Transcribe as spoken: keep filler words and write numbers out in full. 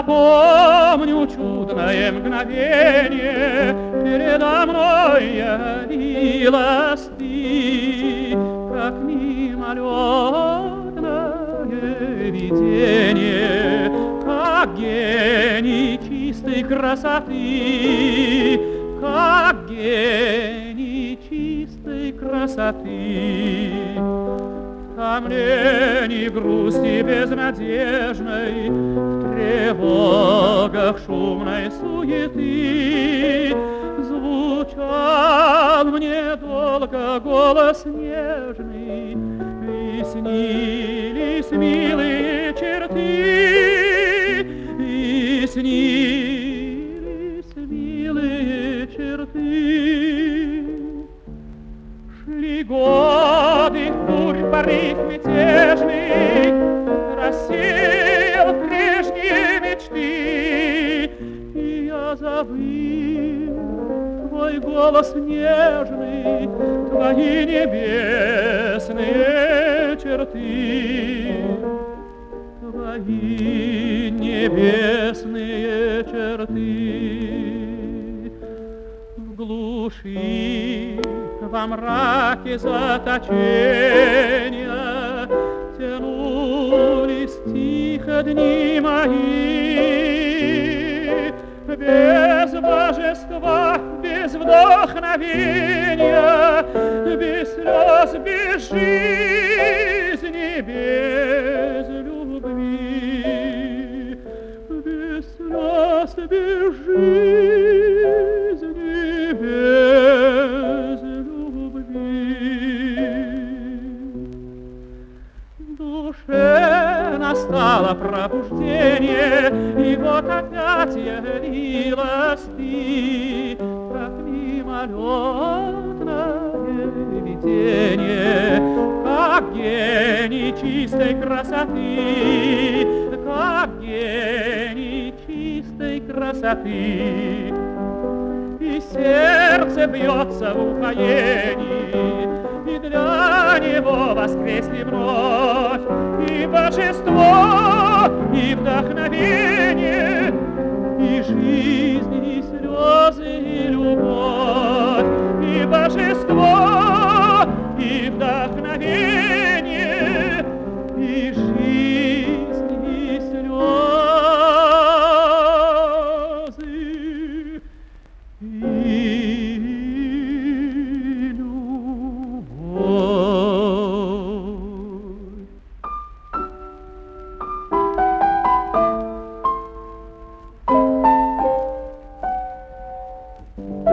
Я помню чудное мгновение, передо мной явилась ты, как мимолетное видение, как гений чистой красоты, как гений чистой красоты. В томлении, грусти безнадежной, в тревогах шумной суеты звучал мне долго голос нежный, и снились милые черты, и снились милые черты. Шли годы, дух порыв мятежный рассеял прежние мечты, и я забыл твой голос нежный, твои небесные черты, твои небесные черты. В глуши, во мраке заточения тянулись тихо дни мои, без божества, без вдохновения, без слез, без жизни, без любви, без слез, без жизни, без в душе настало пробуждение, и вот опять явилась ты, как мимолетное видение, как гений чистой красоты, как гений чистой красоты. И сердце бьется в упоении, и для него воскресли вновь и божество, и вдохновение, и жизнь, и слезы, и любовь, и божество, и вдохновение, и жизнь, и слезы, и любовь.